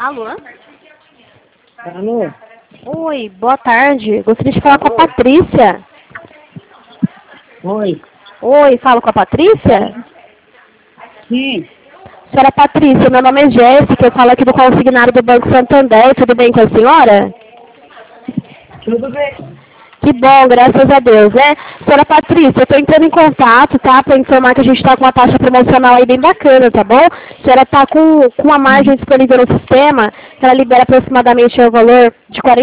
Alô? Alô? Oi, boa tarde. Gostaria de falar com a Patrícia. Oi. Oi, falo com a Patrícia? Sim. Senhora Patrícia, meu nome é Jéssica, eu falo aqui do consignário do Banco Santander. Tudo bem com a senhora? Tudo bem? Que bom, graças a Deus, né? Senhora Patrícia, eu estou entrando em contato, tá? Para informar que a gente está com uma taxa promocional aí bem bacana, tá bom? A senhora está com uma margem disponível no sistema, que ela libera aproximadamente o valor de R$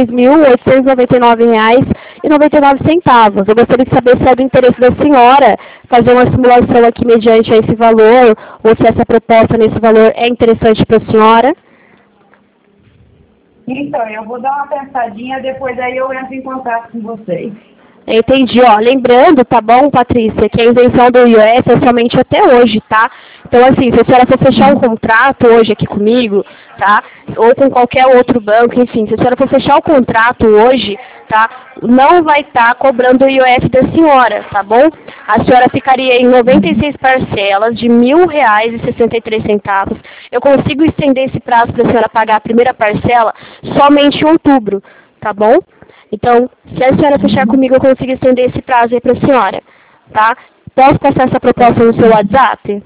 46.899,99. Eu gostaria de saber se é do interesse da senhora fazer uma simulação aqui mediante a esse valor, ou se essa proposta nesse valor é interessante para a senhora. Então, eu vou dar uma pensadinha, depois aí eu entro em contato com vocês. Entendi, ó. Lembrando, tá bom, Patrícia, que a isenção do IOF é somente até hoje, tá? Então, assim, se a senhora for fechar um contrato hoje aqui comigo, tá? Ou com qualquer outro banco, enfim, se a senhora for fechar o contrato hoje, tá? Não vai estar cobrando o IOF da senhora, tá bom? A senhora ficaria em 96 parcelas de R$ 1.063. Eu consigo estender esse prazo para a senhora pagar a primeira parcela somente em outubro, tá bom? Então, se a senhora fechar comigo, eu consigo estender esse prazo aí para a senhora, tá? Posso passar essa proposta no seu WhatsApp?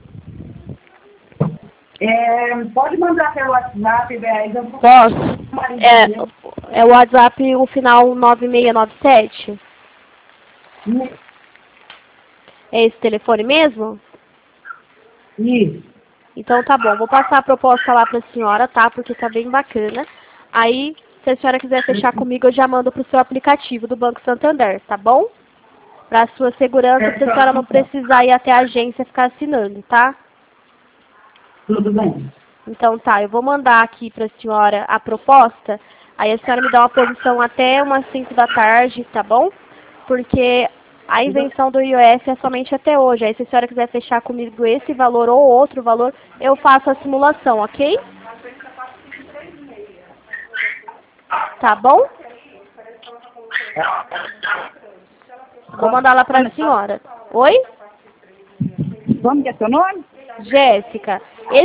Pode mandar pelo WhatsApp, Béis. Posso? É o WhatsApp, o final 9697? É esse telefone mesmo? Isso. Então tá bom, vou passar a proposta lá para a senhora, tá? Porque tá bem bacana. Aí, se a senhora quiser fechar comigo, eu já mando pro seu aplicativo do Banco Santander, tá bom? Para sua segurança, para a senhora não precisar ir até a agência ficar assinando, tá? Tudo bem. Então tá, eu vou mandar aqui para a senhora a proposta, aí a senhora me dá uma posição até umas 5 da tarde, tá bom? Porque a isenção do IOF é somente até hoje, aí se a senhora quiser fechar comigo esse valor ou outro valor, eu faço a simulação, ok? Tá bom? Vou mandar lá para a senhora. Oi? Como que é seu nome? Jéssica,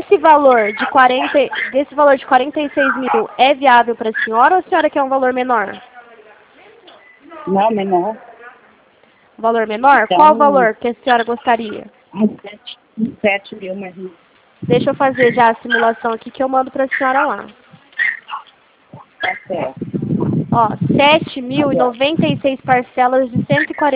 desse valor de 46 mil é viável para a senhora ou a senhora quer um valor menor? Não, menor. Valor menor? Então, Qual o valor que a senhora gostaria? 7 mil, mas não. Deixa eu fazer já a simulação aqui que eu mando para a senhora lá. Tá certo. Ó, 7.096 parcelas de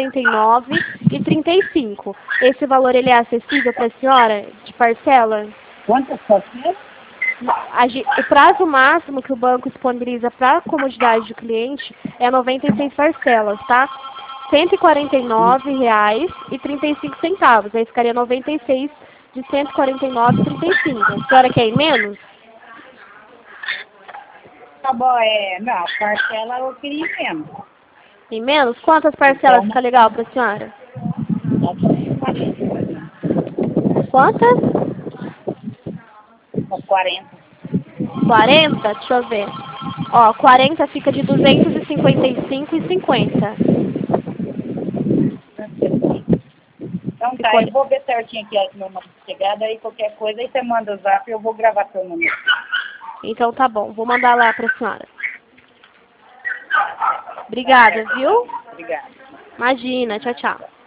149,35. Esse valor ele é acessível para a senhora de parcela? Quantas parcelas? O prazo máximo que o banco disponibiliza para a comodidade do cliente é 96 parcelas, tá? R$ 149,35. Aí ficaria 96 de 149,35. A senhora quer ir menos? Tá bom, não, parcela eu queria mesmo. Em menos? Quantas parcelas fica legal para a senhora? Só por 40. Quantas? Só 40. 40? Deixa eu ver. Ó, 40 fica de 255,50. Então tá, eu vou ver certinho aqui o meu nome chegado, aí qualquer coisa, aí você manda o zap e eu vou gravar seu número. Então tá bom, vou mandar lá para a senhora. Obrigada, viu? Obrigada. Imagina, tchau, tchau.